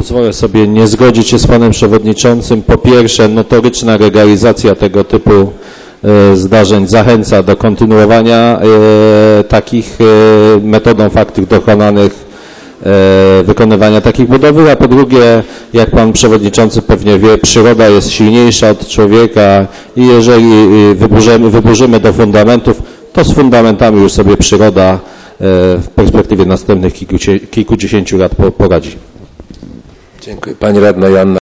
pozwolę sobie nie zgodzić się z panem przewodniczącym. Po pierwsze, notoryczna legalizacja tego typu zdarzeń zachęca do kontynuowania takich metodą faktów dokonanych, wykonywania takich budowli, a po drugie, jak pan przewodniczący pewnie wie, przyroda jest silniejsza od człowieka i jeżeli wyburzymy do fundamentów, to z fundamentami już sobie przyroda w perspektywie następnych kilkudziesięciu lat poradzi. Dziękuję. Pani radna Joanna